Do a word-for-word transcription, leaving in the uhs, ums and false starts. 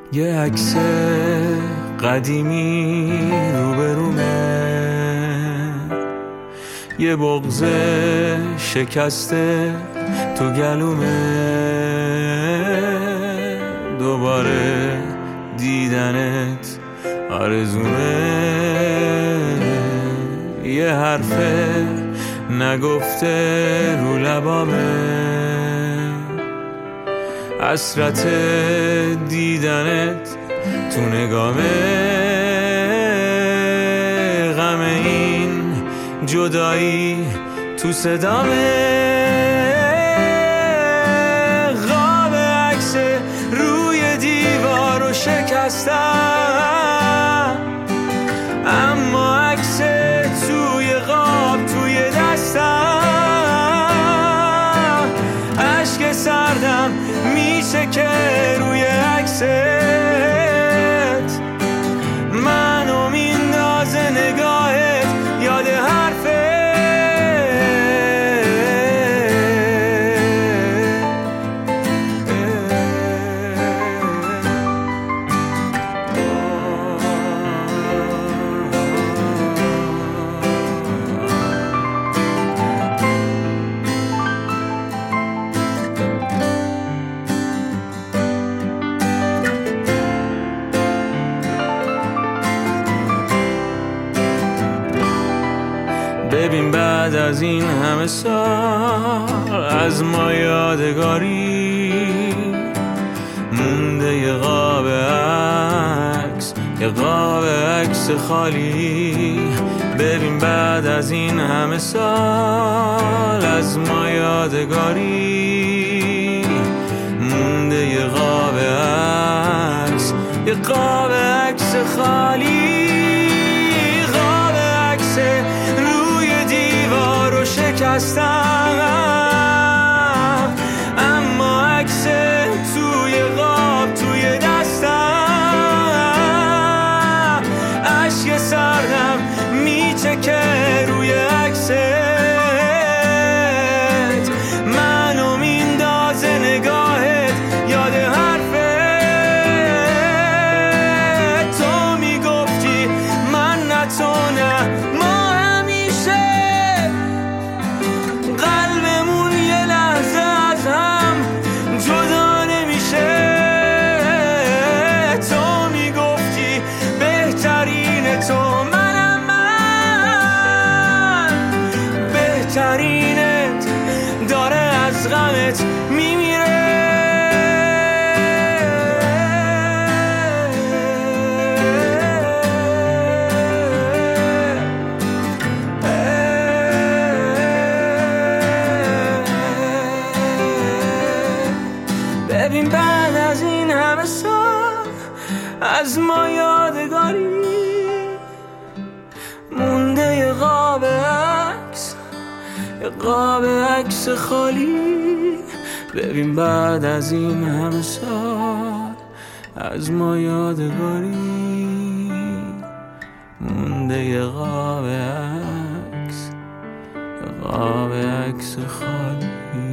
یه عکس قدیمی روبرومه، یه بغض شکسته تو گلومه، دوباره دیدنت آرزومه، یه حرف نگفته رو لبامه، حسرت دیدنت تو نگامه، غم این جدایی تو صدامه، غاب عکس روی دیوارو شکستم، اما عکس توی غاب توی دستم، عشق سردم میشه که روی عکست منو میندازه نگاهت یاد حرفت. ببین بعد از این همه سال از ما یادگاری مونده، یه قاب عکس، یه قاب عکس خالی. ببین بعد از این همه سال از ما یادگاری مونده، یه قاب عکس، یه قاب عکس خالی، قاب عکس شکستم، اما عکس توی غاب توی دستم، عشق سردم میچکه روی عکست منو میندازه نگاهت یاد حرفت. تو میگفتی من نه تو نه ما بهترینت داره از غمت میمیره. ببین بعد از این همه سال از ما یادگاری مونده، یه قاب عکس، یه قاب عکس خالی. ببین بعد از این همه سال از ما یادگاری مونده، یه قاب عکس، یه قاب عکس خالی.